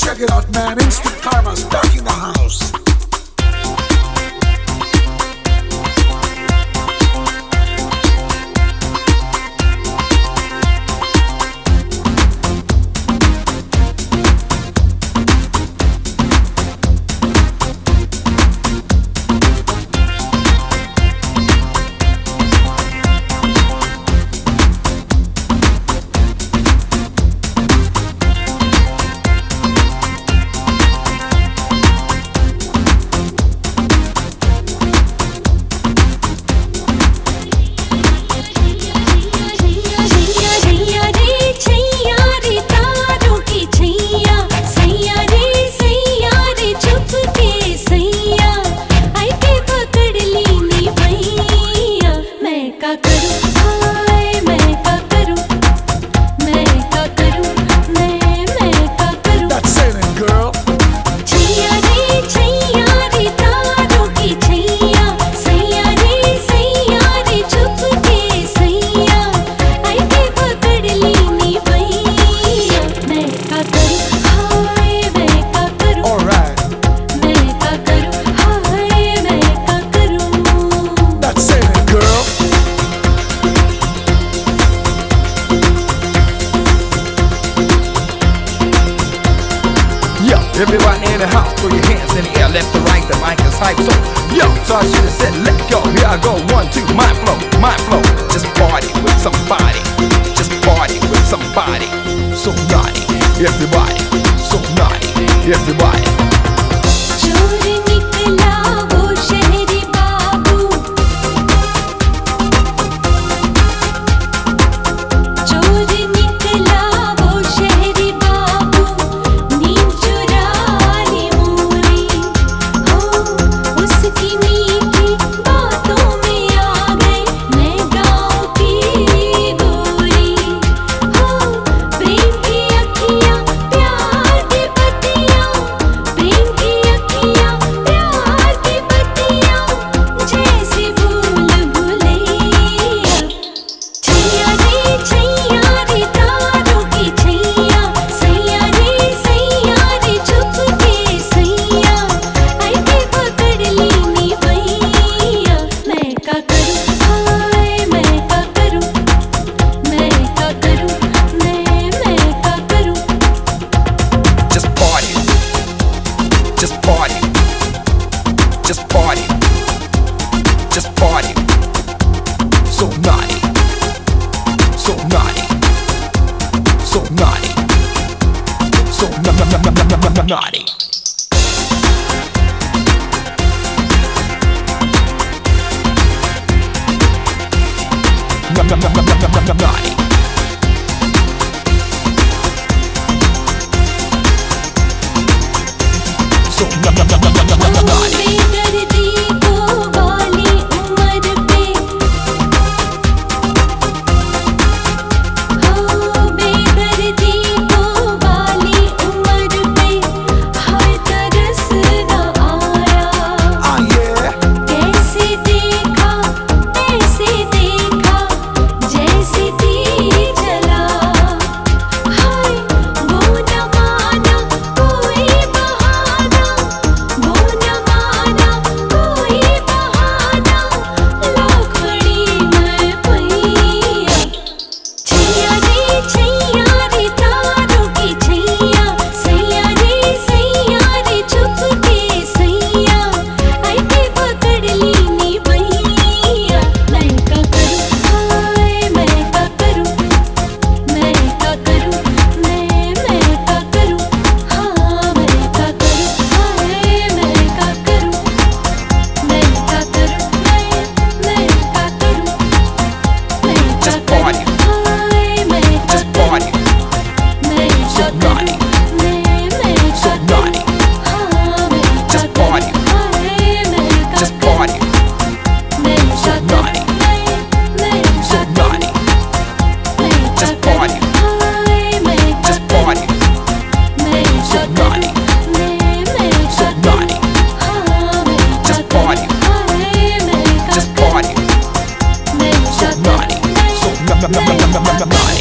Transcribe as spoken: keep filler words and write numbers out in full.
Check it out, man. Instant Karma's back in the house. Everyone in the house, throw your hands in the air, left to right, the mic is hype. So, yo, so I should've said, let go. Here I go, one, two, my flow, my flow. Just party with somebody, just party with somebody. So naughty, everybody, so naughty, everybody. So naughty, so naughty, so naughty, so na na na na na na na naughty. Na na na na na na na naughty. So na na na na na na na naughty. naughty, so naughty, so naughty.